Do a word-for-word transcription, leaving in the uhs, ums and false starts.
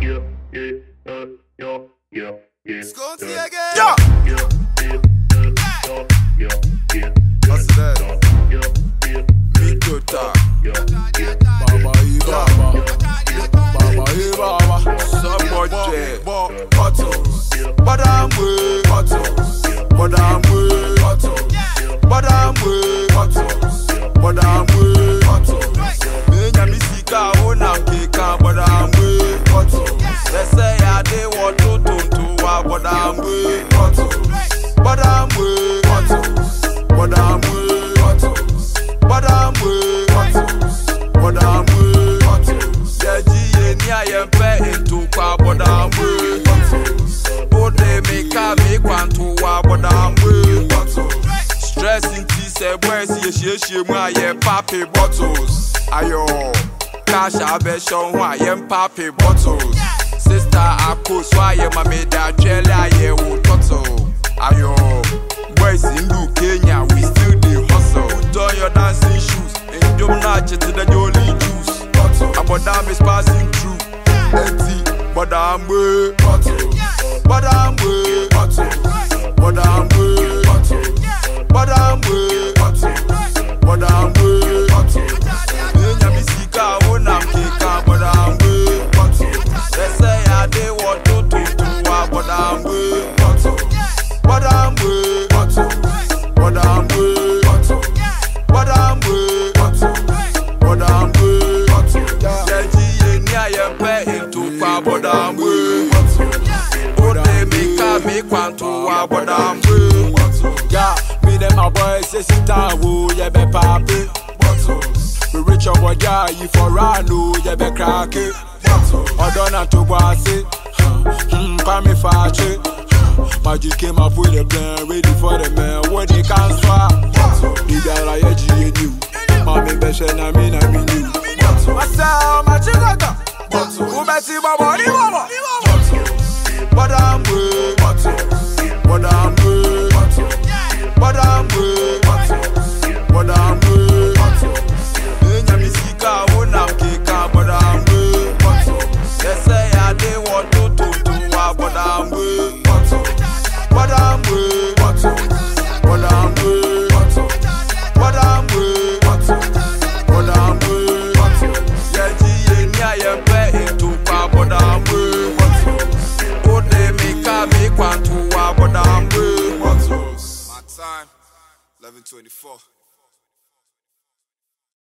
yeah, yeah, uh, yeah, yeah, yeah. Skunty again. Yeah, yeah, yeah, uh, yeah, yeah, yeah. What's that? Yeah, yeah, Me Tota. yeah, yeah. Baba e Baba. Baba e Baba. Somebody bottles. But I'm way bottles. But I'm way bottles. But I'm way bottles. But I'm way bottles. Me nyami sika ona keka. But I'm way bottles. They say I dey want to to to. But I'm way bottles. But I'm way bottles. But I'm way bottles. But I'm way bottles. But I'm way bottles. Yeah, G ni I am pay into kwa. But I'm way bottles. Oh, they make a me kwanto wa. But I'm way bottles. Stressing tea say boys ye she she mu aye papi bottles. Ayo, cash abeshon hu aye papi bottles. Sister ako so aye mama da twele aye wo toto. Ayo, boys in Lu Kenya we still dey hustle. Put on your dancing shoes and jump na to the jolly juice. About that is passing through. Empty, but I'm way bottles. But I'm way bottles. But I'm way bottles. But I'm way bottles. But I'm way bottles. Nenya misika ona keka. But I'm way bottles. They say I dey want to to to. But I'm way bottles. But I'm way bottles. But I'm way bottles. But I'm way bottles. But I'm way bottles. Yeah, G ni I am pay into kwa. But I'm way bottles. Oh, they make a me kwanto wa. But I'm way bottles. Yeah, me them my boys say sit down, woo, yeah be papi bottles. We rich your boy, yeah, you for run, oh, yeah be crack it bottles. Odona to bossy, hmm, pa me fache. Magic came up with a plan, ready for the man, what they can't swap. The girl I G and you, mommy beshe na me na me new. Myself, my chigata, who betty my body, mama. But I'm way bottles. But I'm way bottles. But I'm way bottles. But I'm way bottles. Nenya misika ona keka. But I'm way bottles. They say I dey want to to to. But I'm way bottles. But I'm way bottles. But I'm way bottles. But I'm way bottles. But I'm way bottles. Yeah, G ni I am pay into pa. But I'm way bottles. Oh, they make a me kwanto wa. But I'm way bottles. My time, eleven twenty-four.